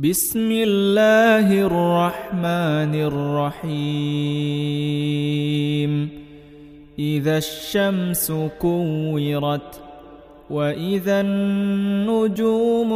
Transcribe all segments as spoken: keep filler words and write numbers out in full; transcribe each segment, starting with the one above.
بسم الله الرحمن الرحيم إذا الشمس كورت وإذا النجوم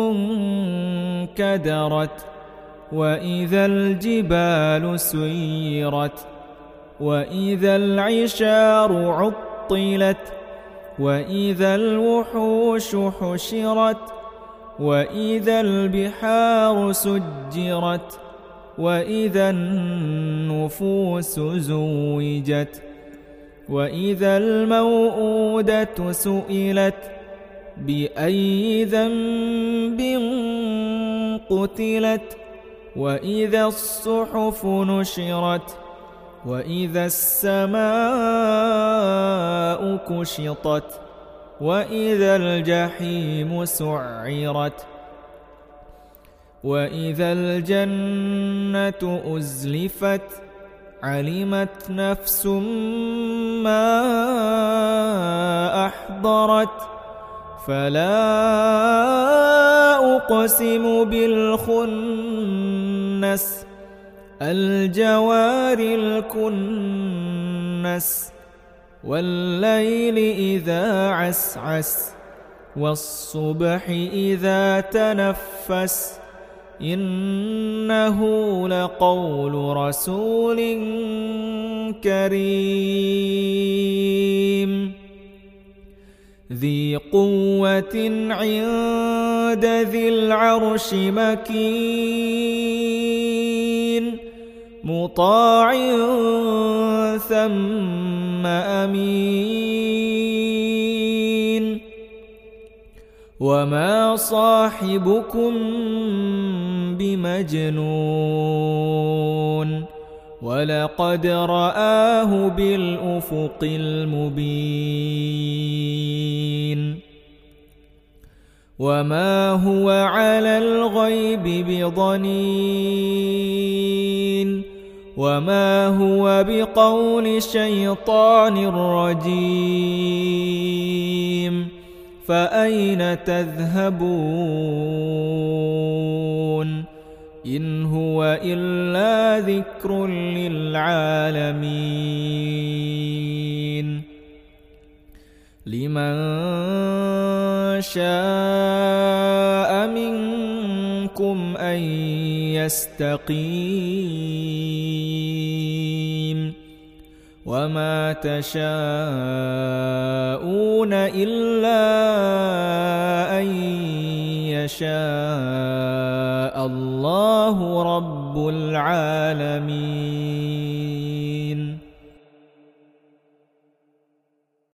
انكدرت وإذا الجبال سيرت وإذا العشار عطلت وإذا الوحوش حشرت وإذا البحار سجرت وإذا النفوس زوجت وإذا الموءودة سئلت بأي ذنب قتلت وإذا الصحف نشرت وإذا السماء كشطت وإذا الجحيم سعرت وإذا الجنة أزلفت علمت نفس ما أحضرت فلا أقسم بالخنس الجوار الكنس والليل إذا عسعس والصبح إذا تنفس إنه لقول رسول كريم ذي قوة عند ذي العرش مكين مطاع ثم أمين وما صاحبكم بمجنون ولقد رآه بالأفق المبين وما هو على الغيب بضنين وما هو بقول شيطان رجيم فأين تذهبون إن هو إلا ذكر للعالمين لمن شاء منكم أن يستقيم وما تشاءون إلا أن يشاء الله رب العالمين.